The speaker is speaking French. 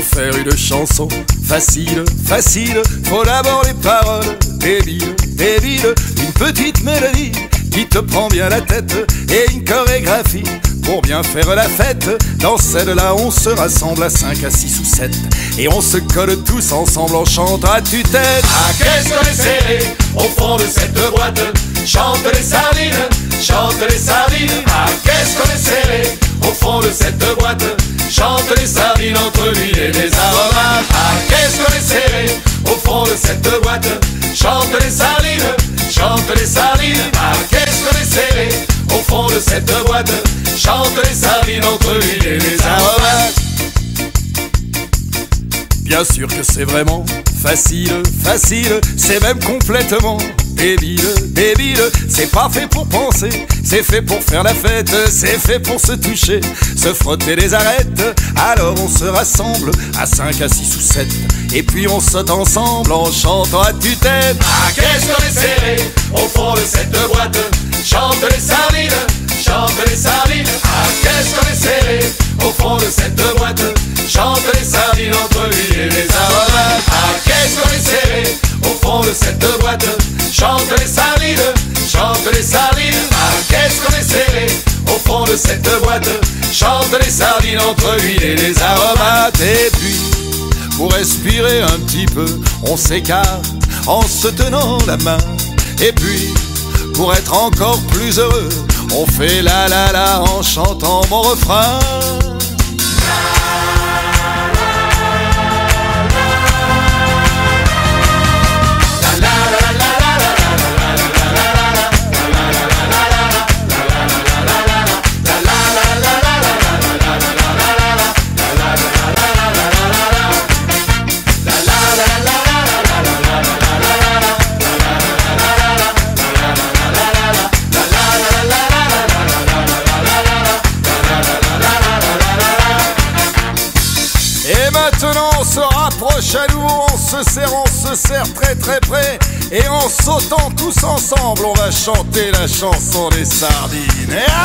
Pour faire une chanson facile, facile, faut d'abord les paroles débiles, débiles. Une petite mélodie qui te prend bien la tête et une chorégraphie pour bien faire la fête. Dans celle-là on se rassemble à 5, à 6 ou 7 et on se colle tous ensemble en chantant à tue-tête. Ah, qu'est-ce qu'on est serré au fond de cette boîte. Chante les sardines, chante les sardines. Ah, qu'est-ce qu'on est serré au fond de cette boîte. Chante les sardines entre l'huile et les aromates. Ah, qu'est-ce qu'on est serré au fond de cette boîte. Chante les sardines, chante les sardines. Ah, qu'est-ce qu'on est serré au fond de cette boîte. Chante les sardines entre l'huile et les aromates. Bien sûr que c'est vraiment facile, facile, c'est même complètement débile, débile. C'est pas fait pour penser, c'est fait pour faire la fête, c'est fait pour se toucher, se frotter les arêtes. Alors on se rassemble à 5, à 6 ou 7 et puis on saute ensemble en chantant à tue-tête. Ah, qu'est-ce qu'on est serré au fond de cette boîte. Chante les sardines, chante les sardines. Ah, qu'est-ce qu'on est serré au fond de cette boîte. Chante les sardines entre l'huile et les aromates. Ah, qu'est-ce qu'on est serré au fond de cette boîte. Chante les sardines, chante les sardines. Ah, qu'est-ce qu'on est serré au fond de cette boîte. Chante les sardines entre l'huile et les aromates. Et puis, pour respirer un petit peu, on s'écarte en se tenant la main. Et puis, pour être encore plus heureux, on fait la la la en chantant mon refrain. Maintenant on se rapproche à nouveau, on se serre très très près. Et en sautant tous ensemble, on va chanter la chanson des sardines. Et